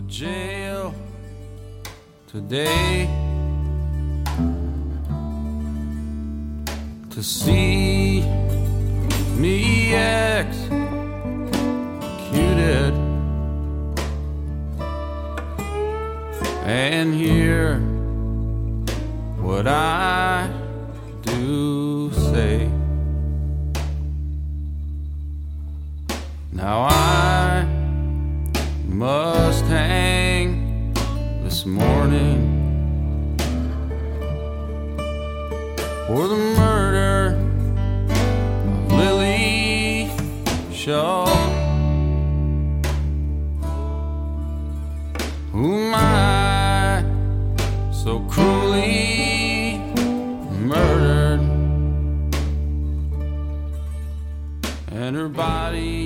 jail today to see me executed and hear what I do say. Now I must hang this morning for the murder of Lily Shaw, whom I so cruelly murdered, and her body